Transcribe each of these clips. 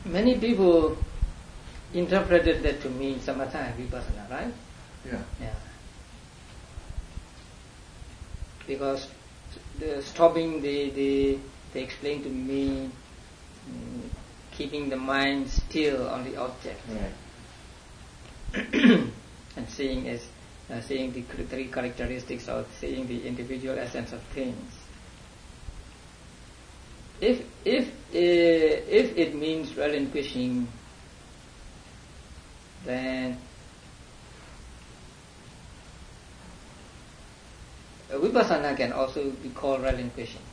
Many people interpreted that to mean samatha and vipassana, right? Yeah. Because stopping they explain to me keeping the mind still on the object. Right. And seeing the three characteristics of seeing the individual essence of things. If it means relinquishing, then vipassana can also be called relinquishing.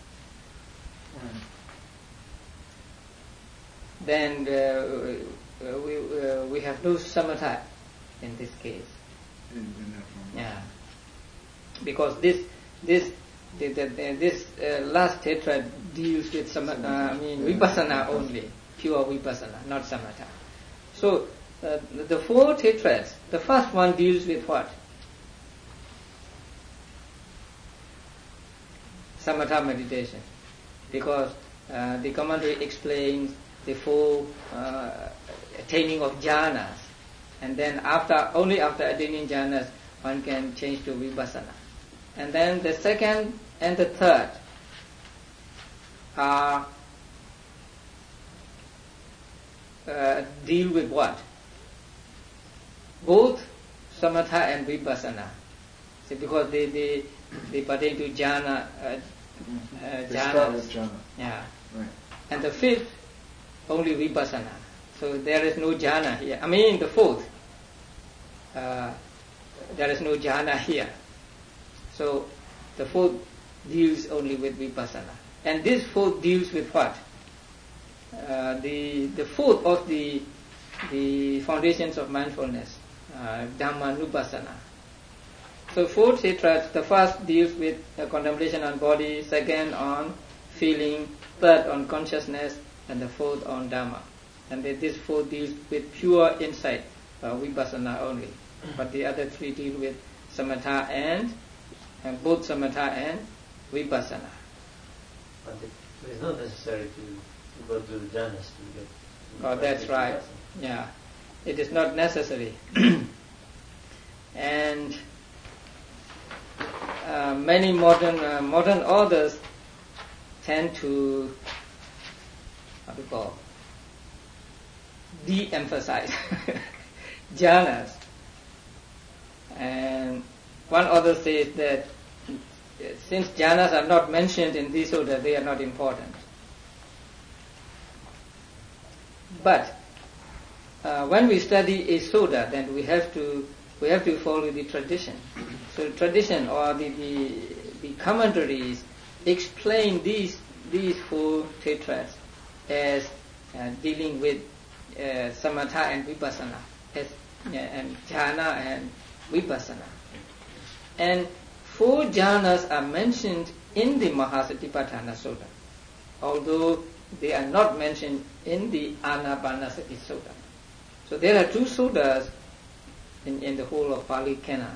Then we have no samatha in this case. In that form. Yeah, because this last tetrad deals with vipassana only, pure vipassana, not samatha. So the four tetrads, the first one deals with what? Samatha meditation, because the commentary explains the four attaining of jhanas, and then only after attaining jhanas one can change to vipassana. And then the second and the third are deal with what? Both samatha and vipassana. See, because they pertain to jhana. They start with jhana. Yeah. Right. And the fifth, only vipassana. So there is no jhana here. The fourth, there is no jhana here. So the fourth deals only with vipassana. And this fourth deals with what? The fourth of the foundations of mindfulness, Dhammanupassana. So four tetrads, the first deals with contemplation on body, second on feeling, third on consciousness, and the fourth on Dhamma. And this fourth deals with pure insight, vipassana only. But the other three deal with samatha and both samatha and vipassana. But it is not necessary to go to the jhanas to get. Oh, that's right. Yeah, it is not necessary. And many modern authors tend to de-emphasize jhanas. And one author says that since jhanas are not mentioned in this order, they are not important. But when we study a soda, then we have to follow the tradition. So tradition or the commentaries explain these four tetrads as dealing with samatha and vipassana, and jhana and vipassana. And four jhanas are mentioned in the Mahasatipatthana Sutta, although they are not mentioned in the Anapanasati Sutta. So there are two suttas in the whole of Pali Canon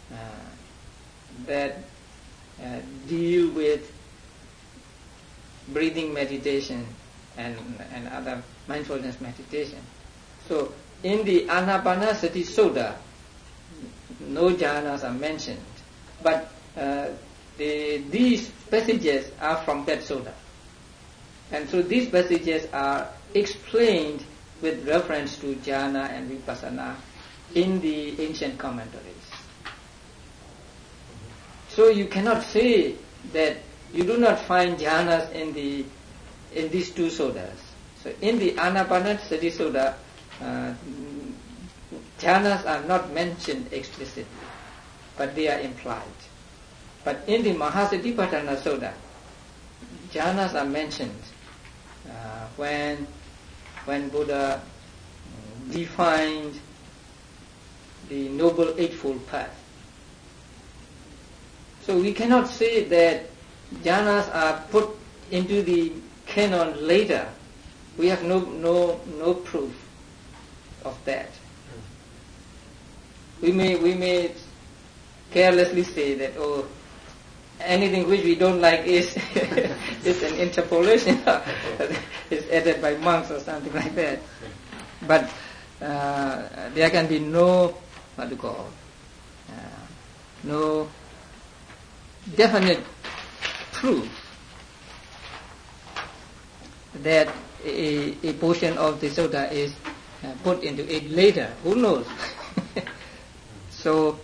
that deal with breathing meditation and other mindfulness meditation. So in the Anapanasati Sutta, no jhanas are mentioned, but these passages are from that sutta. And so these passages are explained with reference to jhana and vipassana in the ancient commentaries. So you cannot say that you do not find jhanas in these two suttas. So in the Anapanasati Sutta, jhanas are not mentioned explicitly, but they are implied. But in the Mahasatipatthana Sutta, jhanas are mentioned when Buddha defined the Noble Eightfold Path. So we cannot say that jhanas are put into the canon later. We have no proof of that. We may carelessly say that anything which we don't like is is an interpolation, is added by monks or something like that. But there can be no, no definite proof that a portion of the Sutta is put into it later. Who knows? So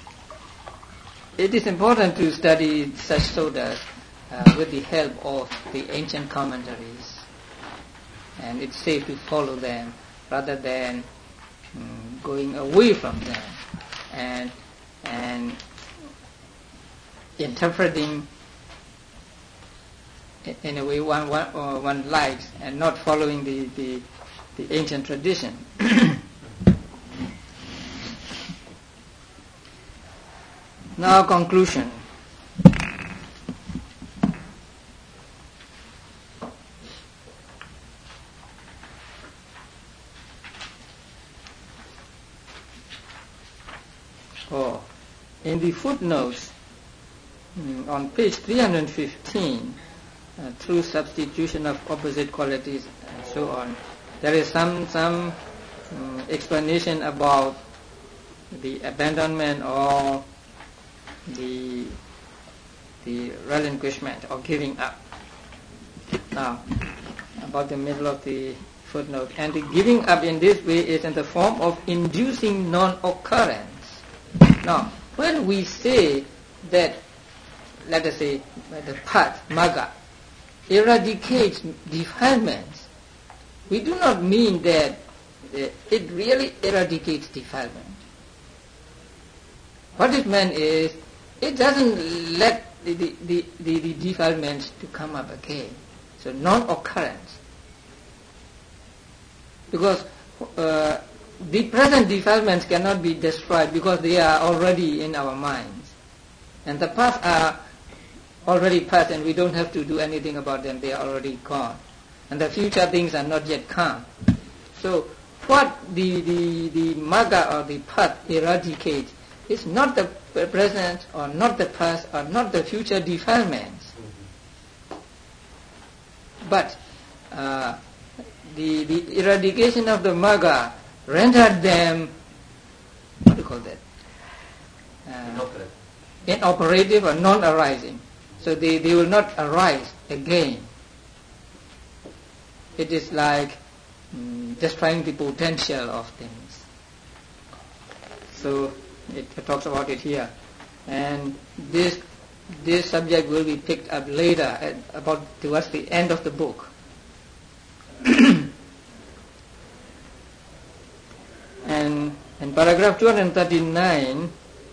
it is important to study such suttas with the help of the ancient commentaries, and it's safe to follow them rather than going away from them and interpreting in a way one likes and not following the ancient tradition. Now conclusion. In the footnotes on page 315, through substitution of opposite qualities and so on, there is some explanation about the abandonment or the relinquishment or giving up. Now, about the middle of the footnote, and the giving up in this way is in the form of inducing non-occurrence. Now, when we say that, let us say, the path, magga, eradicates defilements, we do not mean that it really eradicates defilement. What it meant is, it doesn't let the defilements to come up again. So non-occurrence. Because the present defilements cannot be destroyed because they are already in our minds. And the past are already past and we don't have to do anything about them. They are already gone. And the future things are not yet come. So what the magga or the path eradicates is not the present or not the past or not the future defilements. But the eradication of the magga rendered them, what do you call that? Inoperative or non-arising. So they will not arise again. It is like destroying the potential of things. So it talks about it here. And this subject will be picked up later, about towards the end of the book. And in paragraph 239,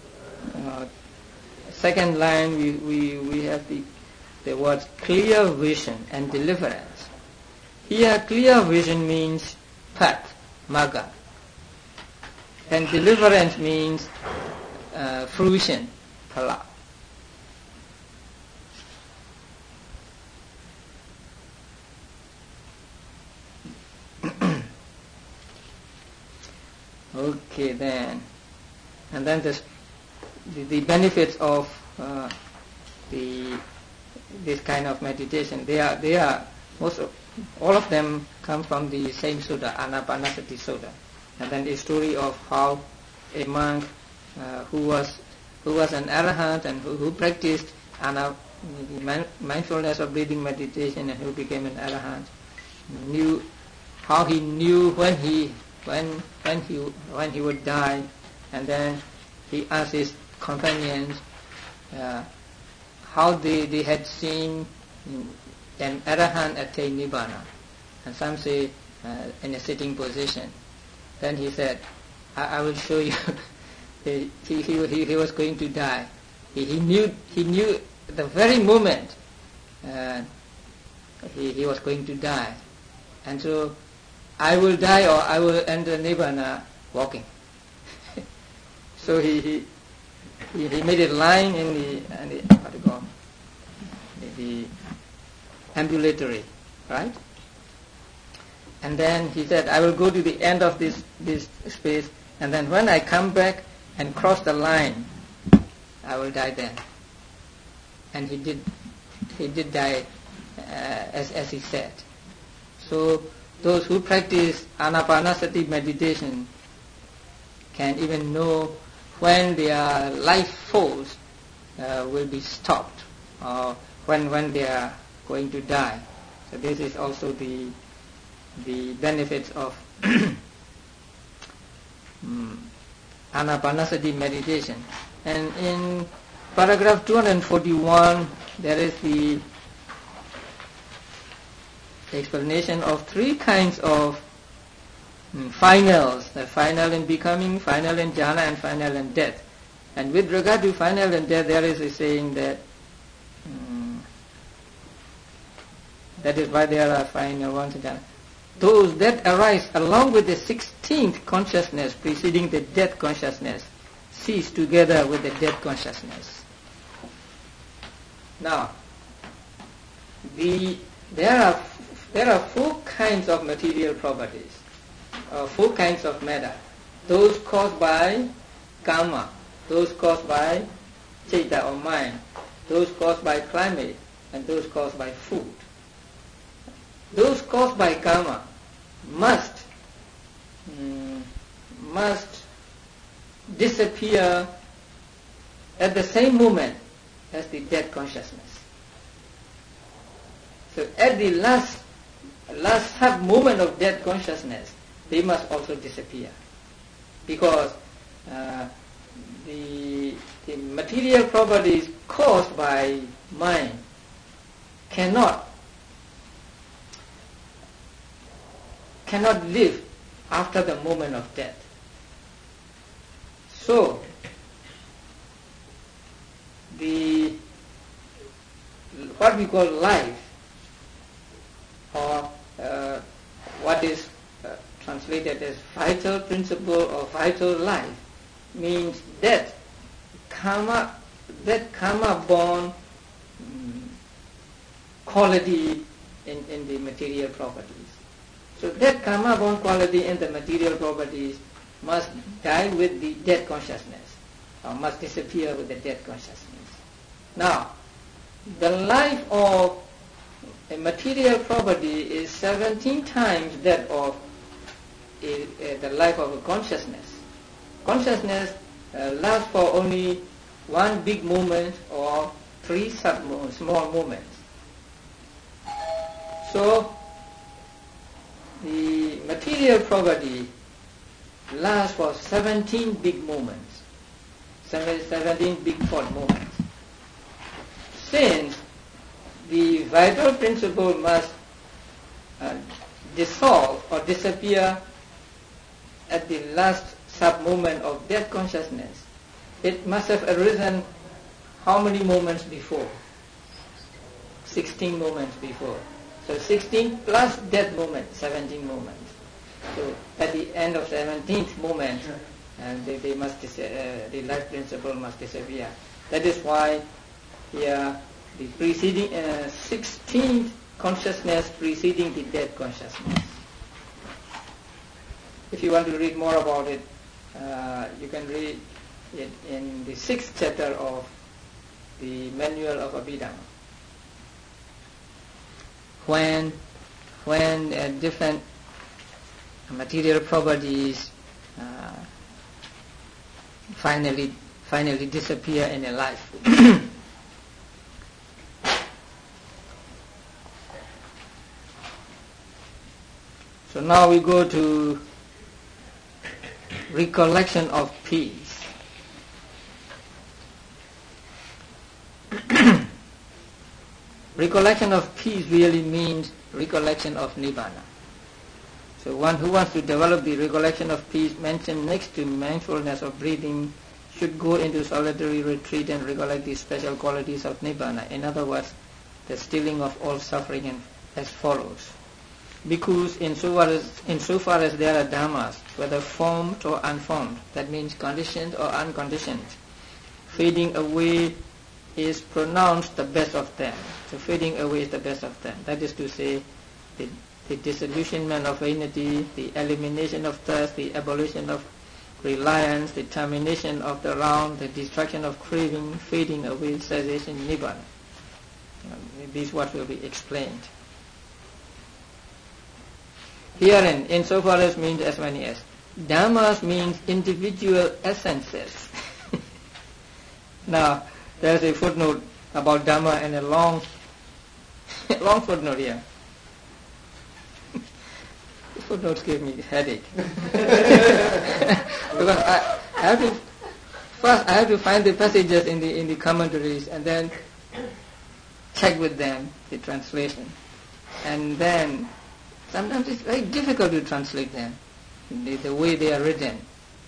second line, we have the words clear vision and deliverance. Here, clear vision means path, magga, and deliverance means fruition, phala. Okay, then, and then the benefits of this kind of meditation. They are all of them come from the same sutta, Anapanasati Sutta. And then the story of how a monk who was an arahant and who practiced mindfulness of breathing meditation and who became an arahant, knew how he knew when he would die, and then he asked his companions how they had seen an arahant attain nibbana, and some say in a sitting position. Then he said, I will show you. he was going to die. He knew the very moment he was going to die, and so I will die or I will enter nibbana walking. So he made it lying in the ambulatory, right? And then he said, I will go to the end of this space, and then when I come back and cross the line, I will die then. and he did die as he said. So those who practice Anapanasati meditation can even know when their life force will be stopped, or when they are going to die. So this is also the benefits of Anapanasati meditation. And in paragraph 241 there is the explanation of three kinds of finals: the final in becoming, final in jhana, and final in death. And with regard to final and death, there is a saying that that is why there are final ones and jhana. Those that arise along with the 16th consciousness preceding the death consciousness cease together with the death consciousness. Now, there are four kinds of material properties, four kinds of matter. Those caused by karma, those caused by citta or mind, those caused by climate, and those caused by food. Those caused by karma must disappear at the same moment as the death consciousness. So at the last moment of death consciousness, they must also disappear, because the material properties caused by mind cannot live after the moment of death. So what we call life, or what is translated as vital principle or vital life, means that karma born quality in the material properties. So that karma born quality in the material properties must die with the death consciousness, or must disappear with the death consciousness. Now, the life of a material property is 17 times that of the life of a consciousness. Consciousness lasts for only one big moment or three small moments. So the material property lasts for 17 big moments, 17 big thought moments. Since the vital principle must dissolve or disappear at the last sub-moment of death consciousness, it must have arisen how many moments before? 16 moments before. So 16 plus death moment, 17 moments. So at the end of 17th moment, they must the life principle must disappear. That is why here the preceding 16th consciousness preceding the death consciousness. If you want to read more about it, you can read it in the 6th chapter of the Manual of Abhidhamma. When different material properties finally disappear in a life. So now we go to recollection of peace. Recollection of peace really means recollection of Nibbana. So one who wants to develop the recollection of peace mentioned next to mindfulness of breathing should go into solitary retreat and recollect the special qualities of Nibbana. In other words, the stilling of all suffering, as follows. Because insofar as there are dhammas, whether formed or unformed, that means conditioned or unconditioned, fading away is pronounced the best of them. So fading away is the best of them. That is to say, the disillusionment of vanity, the elimination of thirst, the abolition of reliance, the termination of the round, the destruction of craving, fading away, cessation, nibbana. These words will be explained. Herein, insofar as means as many as. Dhammas means individual essences. Now, there's a footnote about Dhamma and a long footnote here. The footnotes give me headache. Because I have to find the passages in the commentaries and then check with them the translation. And then sometimes it's very difficult to translate them, the way they are written.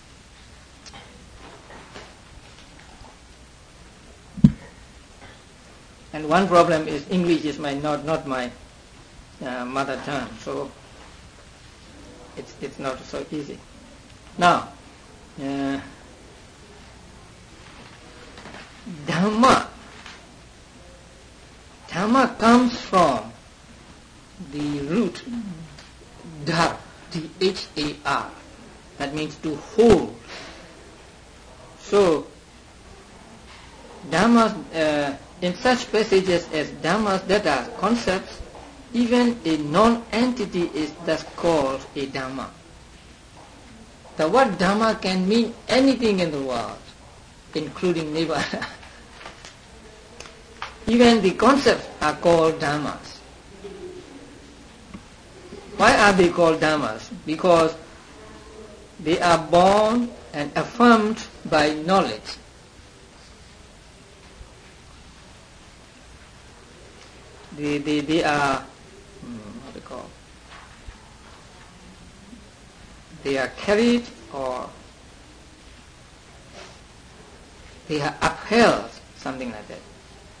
And one problem is English is not my mother tongue, so it's not so easy. Now, Dhamma comes from the root dhar, D-H-A-R. That means to hold. So, Dhammas, in such passages as Dhammas that are concepts, even a non-entity is thus called a Dhamma. The word Dhamma can mean anything in the world, including Nibbana. Even the concepts are called Dhammas. Why are they called Dhammas? Because they are born and affirmed by knowledge. They are they are carried or they are upheld, something like that.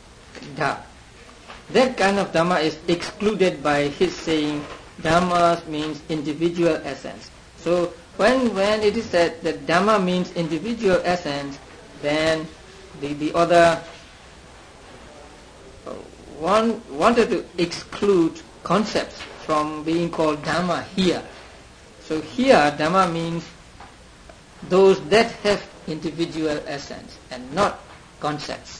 That kind of Dhamma is excluded by his saying Dhamma means individual essence. So when it is said that Dhamma means individual essence, then the other wanted to exclude concepts from being called Dhamma here. So here Dhamma means those that have individual essence and not concepts.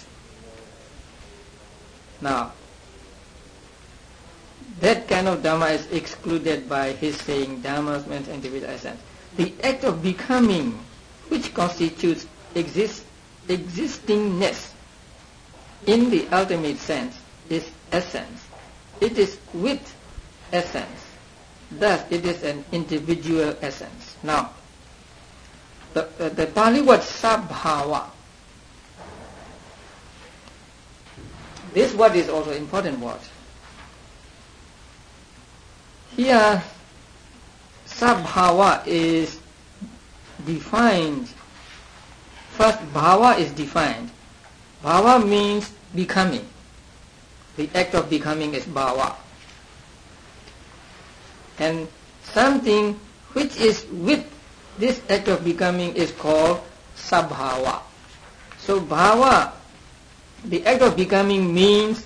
Now, that kind of Dhamma is excluded by his saying Dhamma means individual essence. The act of becoming, which constitutes existingness in the ultimate sense, is essence. It is with essence. Thus, it is an individual essence. Now, the Pali word sabhava, this word is also an important word. Here, sabhava is defined. First, bhava is defined. Bhava means becoming. The act of becoming is bhava. And something which is with this act of becoming is called sabhava. So bhava, the act of becoming, means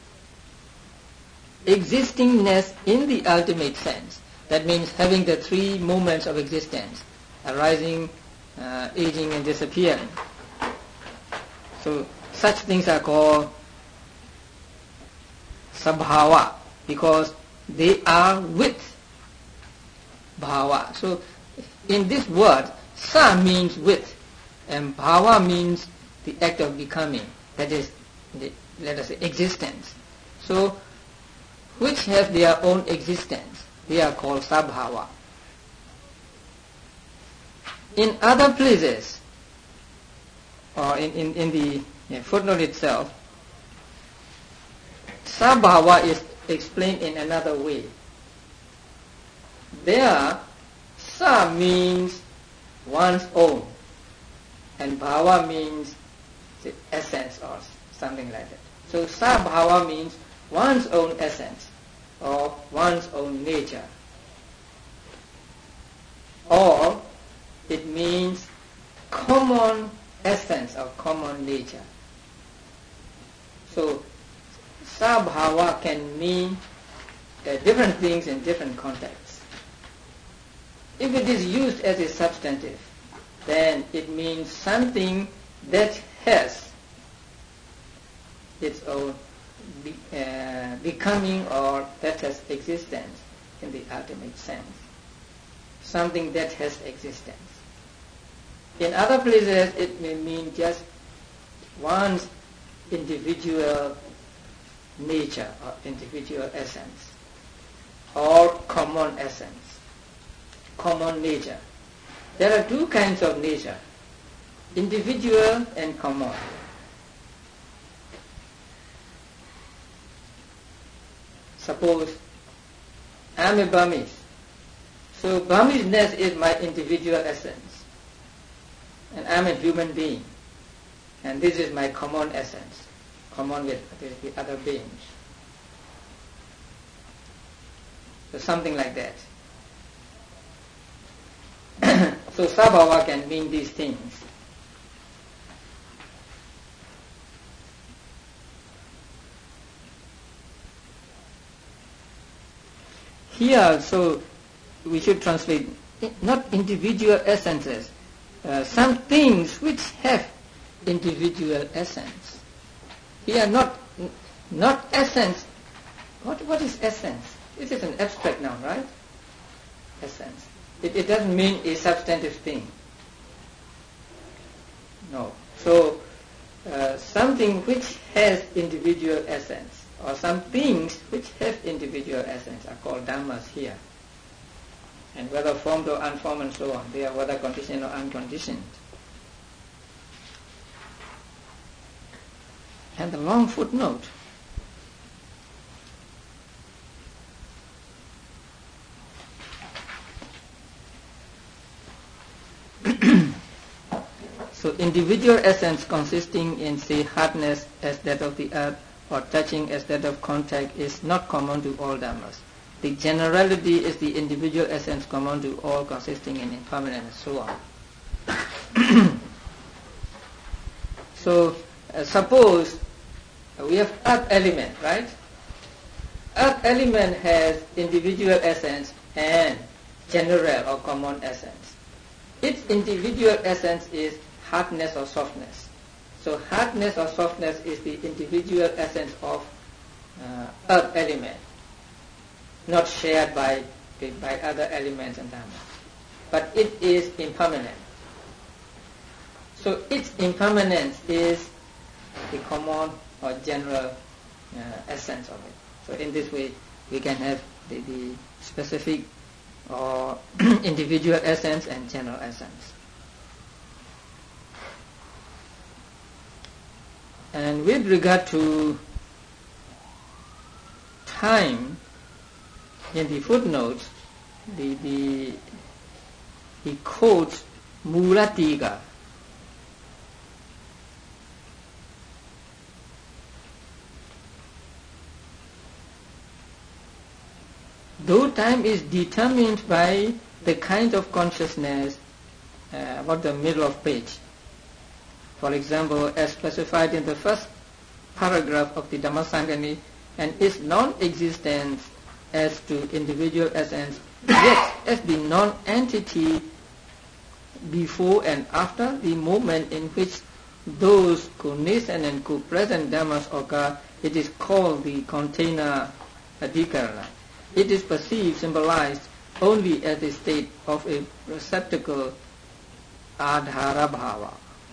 existingness in the ultimate sense. That means having the three moments of existence: arising, aging and disappearing. So such things are called sabhava because they are with bhava. So in this word, sa means with and bhava means the act of becoming, that is, let us say, existence. So which have their own existence, they are called sabhava. In other places, or in the footnote itself, sabhava is explained in another way. There, sa means one's own, and bhava means the essence or something like that. So sabhava means one's own essence or one's own nature, or it means common essence or common nature. So sabhava can mean different things in different contexts. If it is used as a substantive, then it means something that has its own becoming or that has existence in the ultimate sense. Something that has existence. In other places, it may mean just one's individual nature or individual essence or common essence, common nature. There are two kinds of nature, individual and common. Suppose I'm a Burmese, so Burmese-ness is my individual essence, and I'm a human being, and this is my common essence, common with the other beings. So something like that. So sabhava can mean these things. Here also we should translate not individual essences, some things which have individual essence. Here not essence. What is essence? This is an abstract noun, right? Essence. It doesn't mean a substantive thing. No. So something which has individual essence, or some things which have individual essence are called dhammas here. And whether formed or unformed and so on, they are whether conditioned or unconditioned. And the long footnote. So individual essence consisting in, say, hardness as that of the earth or touching as that of contact is not common to all dhammas. The generality is the individual essence common to all consisting in impermanence and so on. So suppose we have earth element, right? Earth element has individual essence and general or common essence. Its individual essence is hardness or softness. So hardness or softness is the individual essence of earth element, not shared by other elements and dhammas. But it is impermanent. So its impermanence is the common or general essence of it. So in this way we can have the specific or individual essence and general essence. And with regard to time, in the footnotes, he quotes Mulatika. Though time is determined by the kind of consciousness, about the middle of page. For example, as specified in the first paragraph of the Dhammasangani, and is non-existent as to individual essence, yet as the non-entity before and after the moment in which those co-nascent and co-present dhammas occur, it is called the container adhikarana. It is perceived, symbolized only as a state of a receptacle adhara bhava.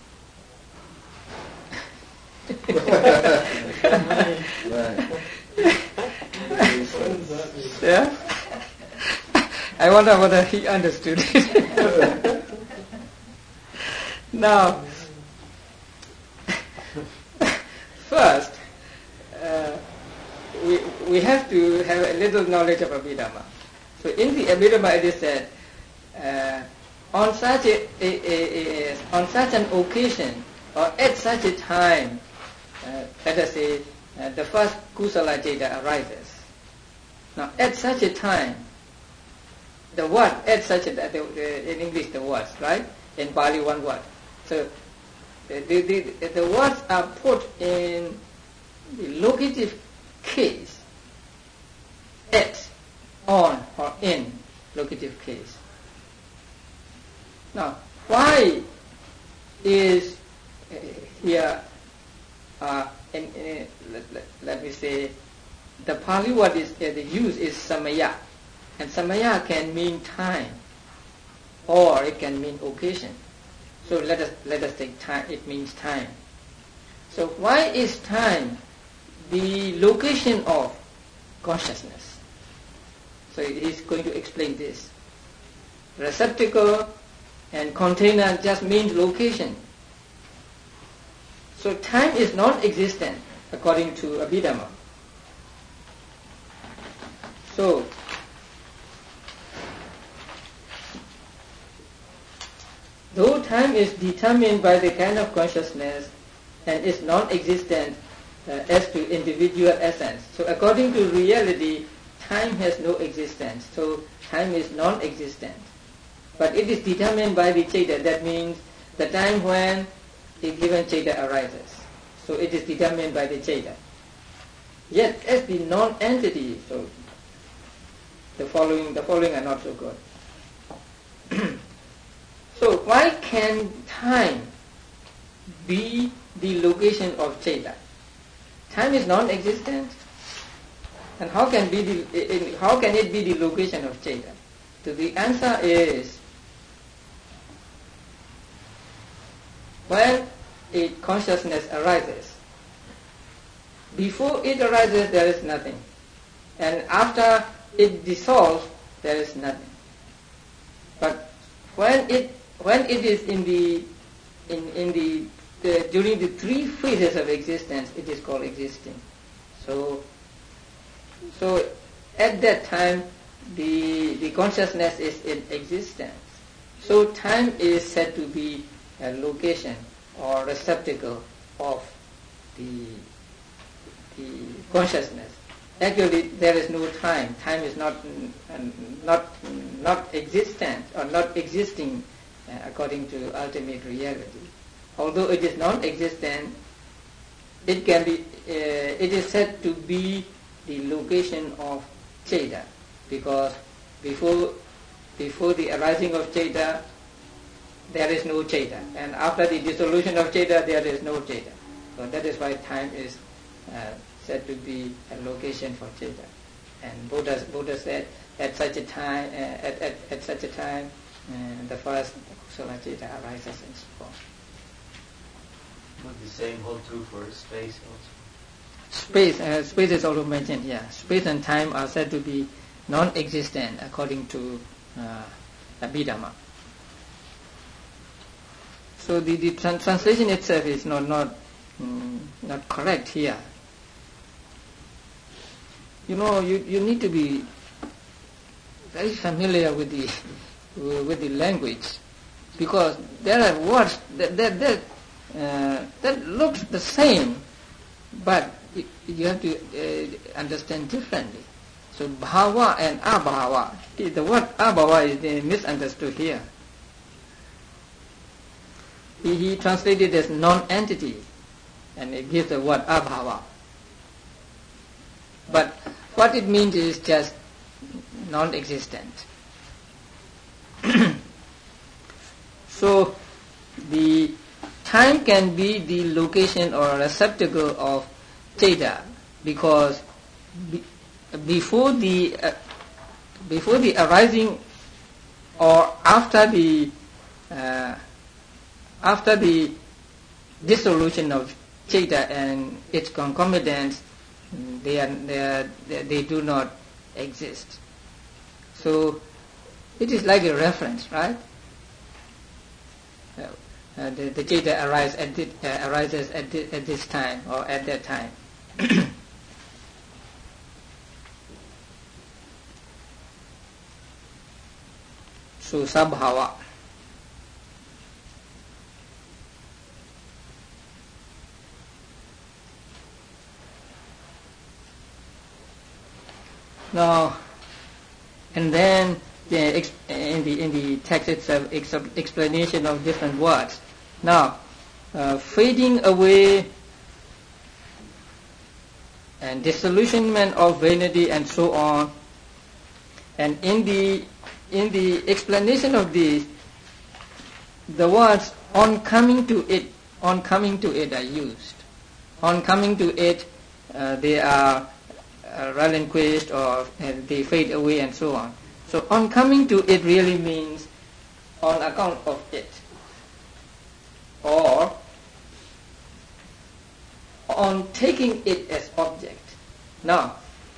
Yeah? I wonder whether he understood it. Now, first, we have to have a little knowledge of Abhidhamma. So in the Abhidhamma it is said, on such an occasion or at such a time, let us say the first kusala jeta arises. Now at such a time, the word at such a in English the words, right? In Pali one word. So the words are put in the locative case, at, on, or in locative case. Now, why is here let me say, the Pali word is the use is samaya, and samaya can mean time, or it can mean occasion. So let us take time. It means time. So why is time the location of consciousness? So he is going to explain this. Receptacle and container just means location. So time is non-existent according to Abhidhamma. So though time is determined by the kind of consciousness and is non-existent as to individual essence. So according to reality, time has no existence. So time is non-existent. But it is determined by the Cheta. That means the time when a given Cheta arises. So it is determined by the Cheta. Yet as the non-entity, so the following are not so good. So why can time be the location of Cheta? Time is non-existent, and how can it be the location of Cheta? So the answer is, when a consciousness arises, before it arises there is nothing, and after it dissolves there is nothing. But when it is during the three phases of existence, it is called existing. So at that time the consciousness is in existence. So time is said to be a location or receptacle of the consciousness. Actually, there is no time. Time is not existent or not existing according to ultimate reality. Although it is non-existent, it can be. It is said to be the location of Cheta, because before the arising of Cheta, there is no Cheta, and after the dissolution of Cheta, there is no Cheta. So that is why time is said to be a location for Cheta. And Buddha said at such a time, the first Kusala Cheta arises and so forth. Would the same hold true for space also? Space is also mentioned here. Space and time are said to be non-existent according to Abhidhamma. So the translation itself is not correct here. You know, you need to be very familiar with the language, because there are words that looks the same, but you have to understand differently. So bhava and abhava. The word abhava is misunderstood here. He translated as non-entity, and it gives the word abhava. But what it means is just non-existent. So the time can be the location or receptacle of Cheta, because before the arising or after the dissolution of Cheta and its concomitants, they do not exist. So it is like a reference, right? The Cheta arises at this time or at that time. So sabhava. Now, and then in the text itself, explanation of different words. Now, fading away and disillusionment of vanity and so on. And in the explanation of this, the words on coming to it are used. On coming to it, they are relinquished or they fade away and so on. So on coming to it really means on account of it, or on taking it as object. Now,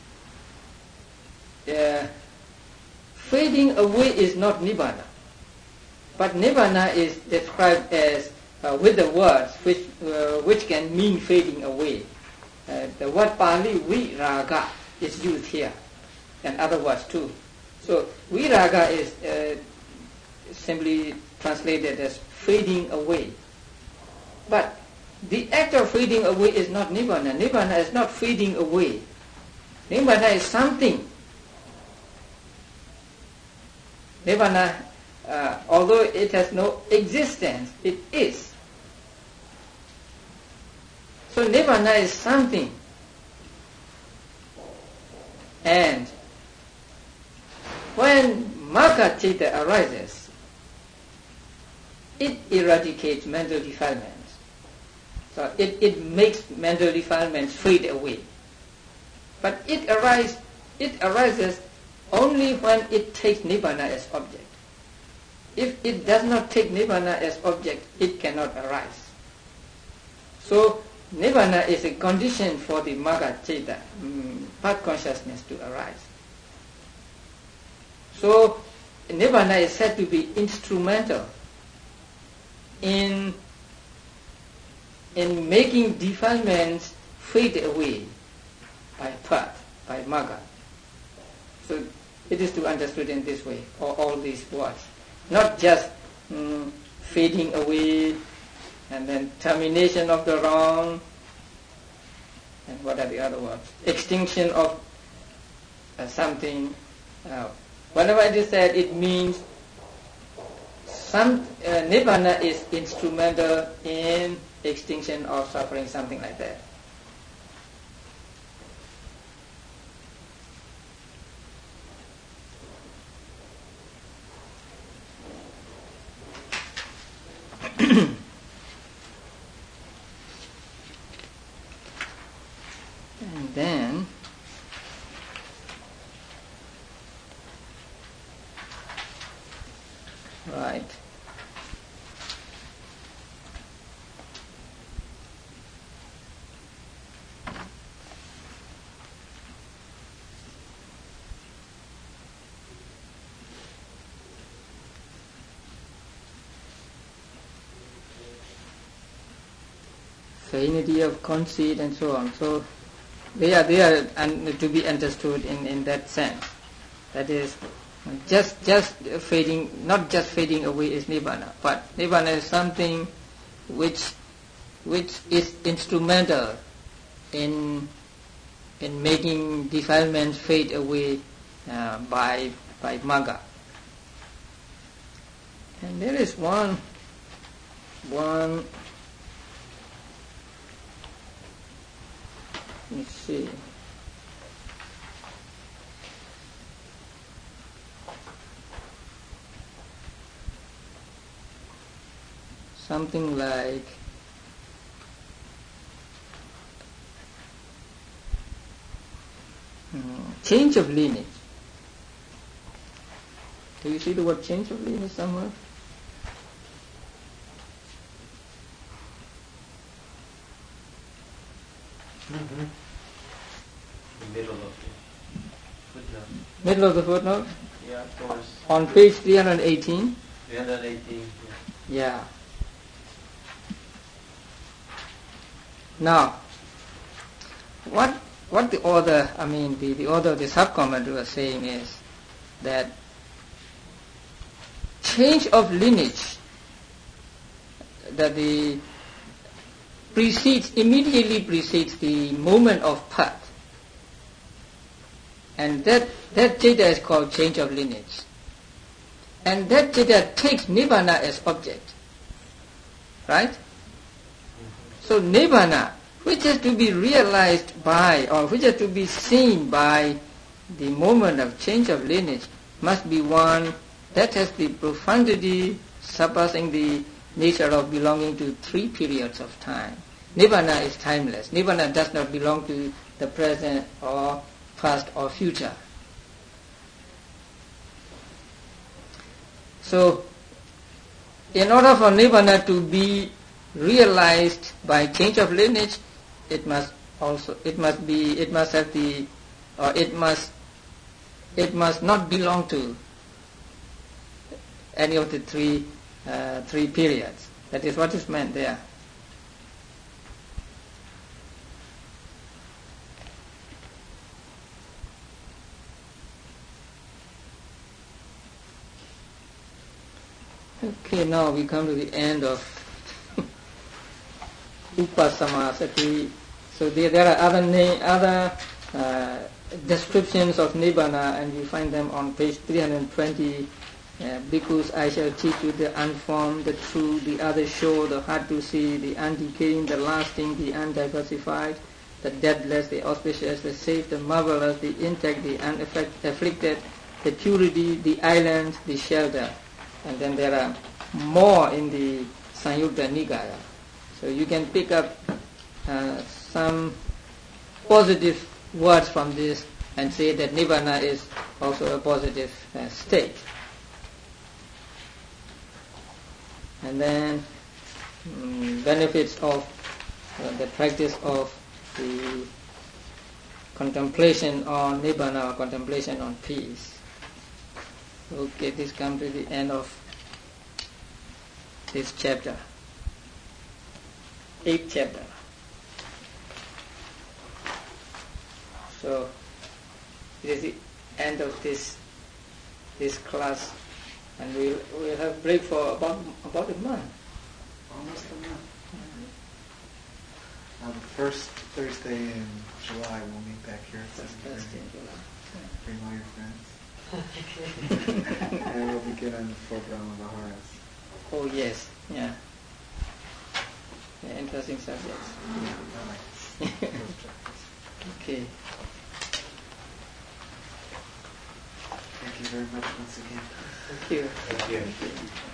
fading away is not Nibbana, but Nibbana is described as with the words which can mean fading away. The word Pali viraga is used here, and other words too. So viraga is simply translated as fading away. But the act of fading away is not Nibbana. Nibbana is not fading away. Nibbana is something. Nibbana, although it has no existence, it is. So Nibbana is something. And when Magga Citta arises, it eradicates mental defilements. So it makes mental defilements fade away. But it arises only when it takes Nibbana as object. If it does not take Nibbana as object, it cannot arise. So Nibbana is a condition for the Magga Citta, path consciousness, to arise. So Nibbana is said to be instrumental in making defilements fade away by path, by Magga. So it is to understood in this way, all these words. Not just fading away and then termination of the wrong, and what are the other words? Extinction of something. Whenever it is said, it means Nibbana is instrumental in extinction of suffering, something like that. And then right. Vanity of conceit and so on. So they are to be understood in that sense. That is, just fading, not just fading away is Nibbana, but Nibbana is something which is instrumental in making defilements fade away by Magga. And there is one let's see. Something like change of lineage. Do you see the word change of lineage somewhere? Mm-hmm. The middle of the footnote. Middle of the footnote? Yeah, of course. On page 318? 318. Yeah. Now, what the author, the author of the sub-commentary was saying is that change of lineage, that the immediately precedes the moment of path, and that citta is called change of lineage, and that citta takes Nibbana as object, right? So Nibbana, which is to be realized by, or which is to be seen by the moment of change of lineage, must be one that has the profundity surpassing the nature of belonging to 3 periods of time. Nibbana is timeless. Nibbana does not belong to the present or past or future. So, in order for Nibbana to be realized by change of lineage, it must not belong to any of the three periods. That is what is meant there. Okay, now we come to the end of Upasamasati. So there are other descriptions of Nibbana, and you find them on page 320. Bhikkhus, I shall teach you the unformed, the true, the other sure, the hard to see, the undecaying, the lasting, the undiversified, the deathless, the auspicious, the safe, the marvelous, the intact, the unafflicted, the purity, the island, the shelter. And then there are more in the Samyutta Nikaya. So you can pick up some positive words from this and say that Nibbana is also a positive state. And then benefits of the practice of the contemplation on Nibbana or contemplation on peace. Okay, this comes to the end of this chapter. 8th chapter. So it is the end of this class, and we'll have break for about a month. Almost a month. On the first Thursday in July, we'll meet back here at 7:30. Bring all your friends. And we'll begin on the 4 Brahma Viharas. Oh yes, yeah. Interesting subjects. Okay. Thank you very much once again. Thank you. Thank you.